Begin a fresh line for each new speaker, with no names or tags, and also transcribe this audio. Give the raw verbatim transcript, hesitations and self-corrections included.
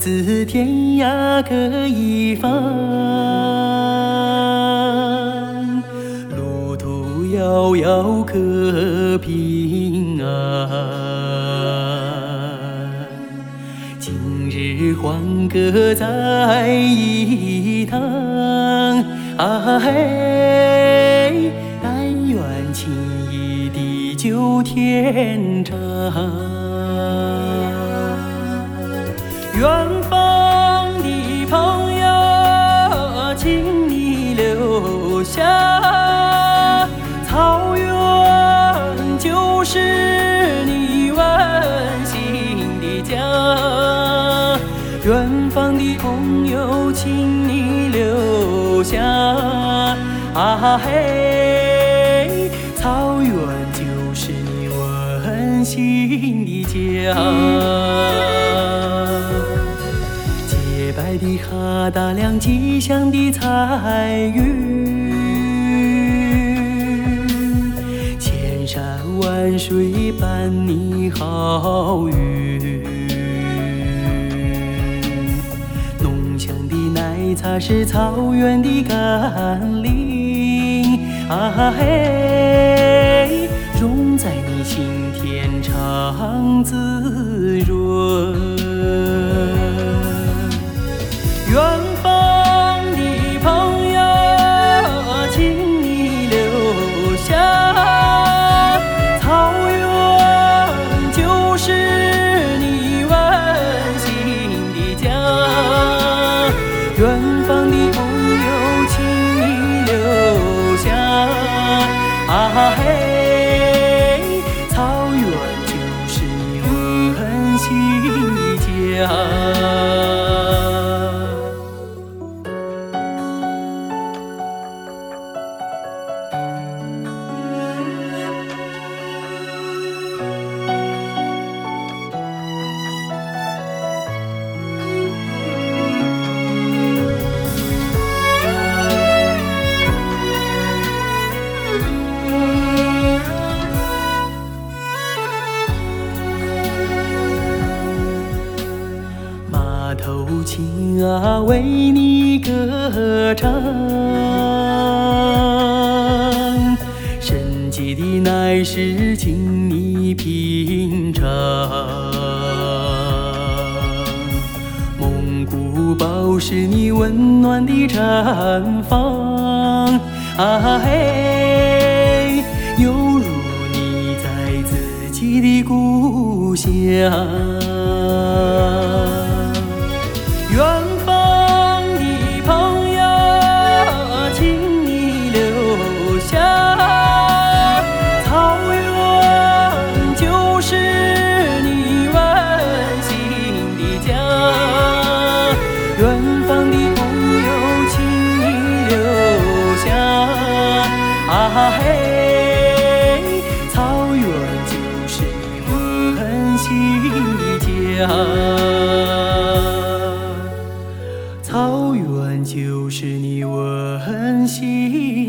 自天涯各一方，路途遥遥可平安。今日欢歌再一堂，啊嘿，但愿情谊地久天长。远方的朋友，请你留下，草原就是你温馨的家。远方的朋友，请你留下，啊嘿，草原就是你温馨的家。洁白的哈达良，吉祥的彩云，千山万水伴你好运。浓香的奶茶是草原的甘霖，啊嘿，融在你心田常滋润。远方的朋友，请你留下，草原就是你温馨的家。远方的朋友，请你留下，啊嘿，草原就是你温馨的家。马头琴啊，为你歌唱，神奇的乃是请你品尝。蒙古包是你温暖的毡房，啊嘿，犹如你在自己的故乡。远方的朋友，请你留下，草原就是你温馨的家。远方的朋友，请你留下，啊嘿，草原就是你温馨的家。草原就是你温馨